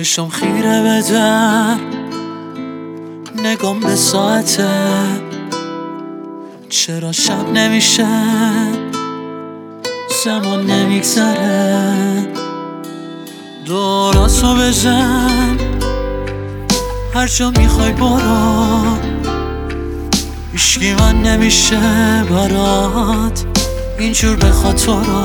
چشم خیره به در، نگام به ساعته، چرا شب نمیشه، زمان نمیگذره. دوراسو بزن، هر جا میخوای برو، هیچکی من نمیشه برات، اینجور بخواد تو رو،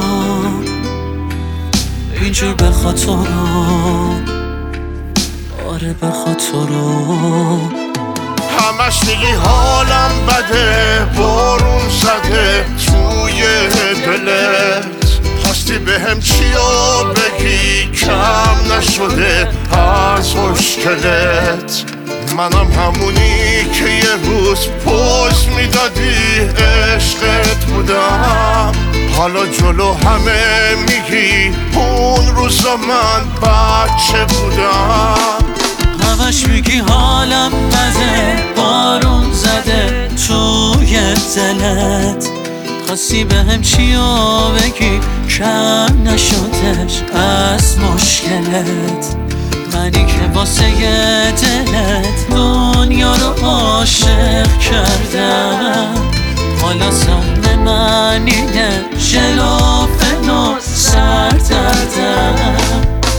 اینجور بخواد تو رو، آره بخواد تو رو. همش میگی حالم بده، بارون زده توی دلت، خواستی بهم چیا بگی، کم نشده از مشکلت. منم همونی که یه روز پوز میدادی عشقت بودم، حالا جلو همه میگی اون روزا من بچه بودم. همش میگی حالم بده، بارون زده توی دلت، خواستی بهم چیا بگی، کم نشدش از مشکلت. منی که واسه دلت دنیا رو عاشق کردم، حالا سهم من اینه ژلوفن و سردردم.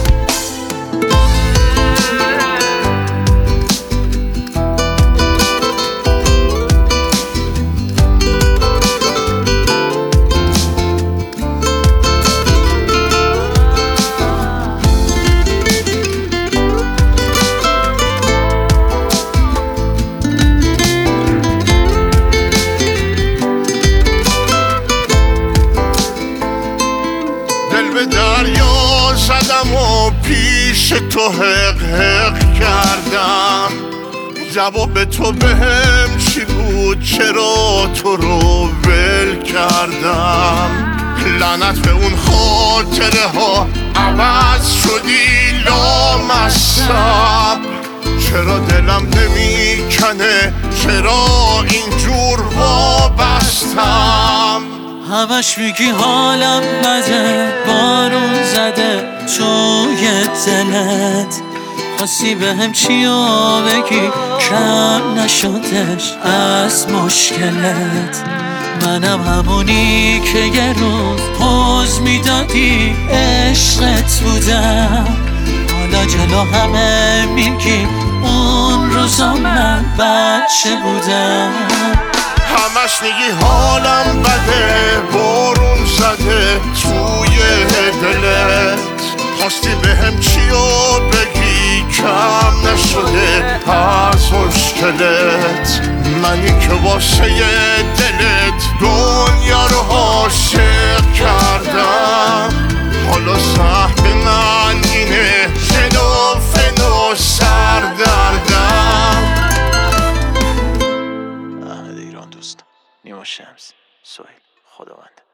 به دریا زدم و پیش تو حق حق کردم، جواب تو بهم چی بود، چرا تو رو ول کردم. لعنت به اون خاطره ها، عوض شدی لامصب، چرا دلم نمیکنه، چرا اینجور وابستم. همش میگی حالم بده، بارون زده توی دلت، خواستی بهم چیا بگی، کم نشدش از مشکلت. منم همونی که یه روز پوز میدادی عشقت بودم، حالا جلو همه میگی اون روزا من بچه بودم. همش میگی حالم بده، بارون زده توی دلت، خواستی بهم چیا بگی، کم نشده از مشکلت. منی که واسه دلت دنیا رو عاشق کردم، حالا سهم من اینه ژلوفن و سردردم. ایران دوست، نیما شمس، سهیل، خداوند.